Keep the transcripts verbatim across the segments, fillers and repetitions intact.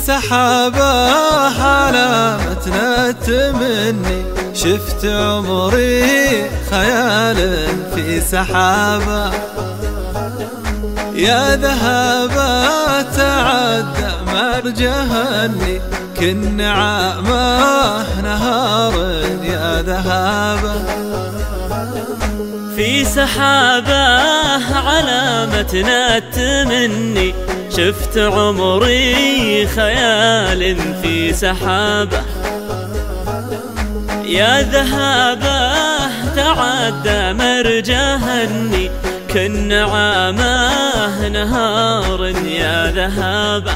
سحابة علامتنا التمني، شفت عمري خيال في سحابة. يا ذهابة تعدى مرجهني، كن نعامه نهار يا ذهابة. في سحابة علامتنا التمني، شفت عمري خيال في سحابة. يا ذهابة تعدى مرجهني، كن نعامه نهار يا ذهابة.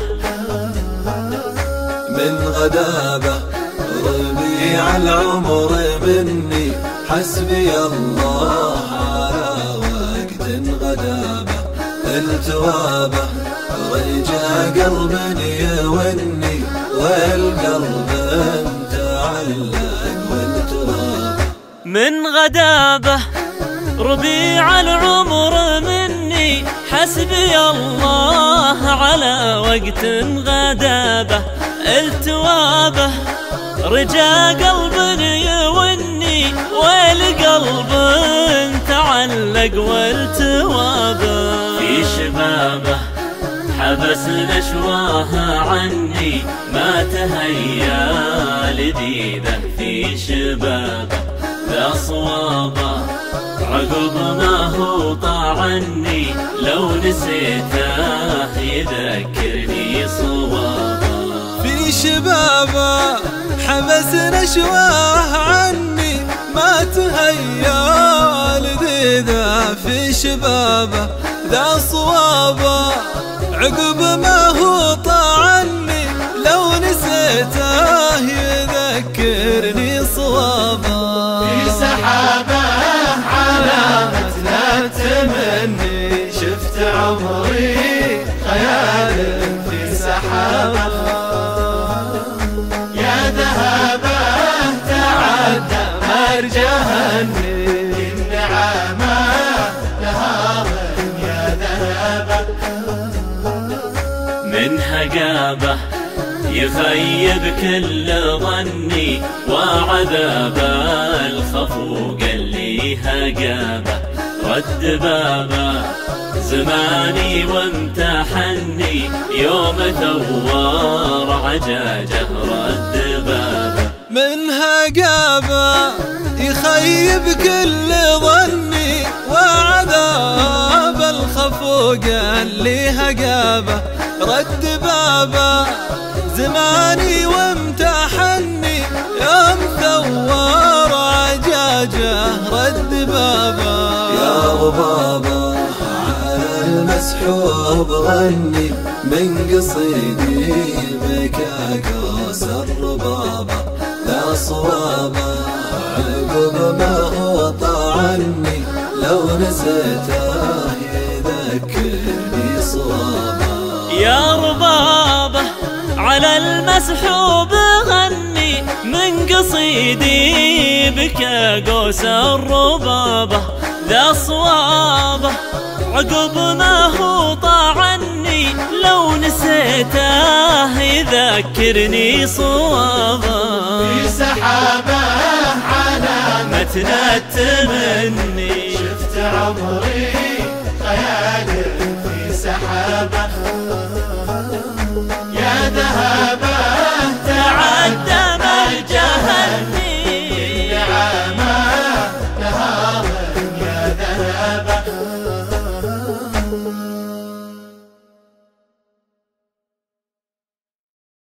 من غدابة ربيع العمر مني، حسبي الله على وقت غدابة. التوابة رجع قلب يوني، والقلب متعلق والتوابة. من غدابة ربيع العمر مني، حسبي الله على وقت غدابة. التوابة رجا قلب يوني، والقلب تعلق والتوابة. في شبابه حبس نشواها عني، ما تهيا لذيذه في شبابه. ذا صوابه عقب ما هو طاعني، لو نسيته يذكرني صوابه. في شبابه حبس نشواه عني، ما تهيا لذيذه في شبابه. ذا صوابه عقب ما هو طاعني، لو نسيته يذكرني صوابه. في سحابه علامتنا التمني، شفت عمري خيال في سحابه. يا ذهابه تعدى مرجهني، النعامه نهارا يا ذهابه. من هقابه يخيب كل ظني، وعذاب الخفوق اللي هقابه. رد بابه زماني وامتحني، يوم ثوار عجاجه رد بابه. من هقابه يخيب كل ظني، وعذاب الخفوق اللي هقابه. رد بابه زماني وامتحني، يوم ثوار عجاجه رد بابه. يا ربابه على المسحوب غني، من قصيدي بكى كوس الربابه. لا صوابه عقب ما هو طعني، لو نسيته يذكرني صوابه. يا ربابه على المسحوب غني، من قصيدي بكى قوس الربابة. ذا صوابه عقب ما هو طاعني، لو نسيته يذكرني صوابه. في سحابه علامتنا التمني، شفت عمري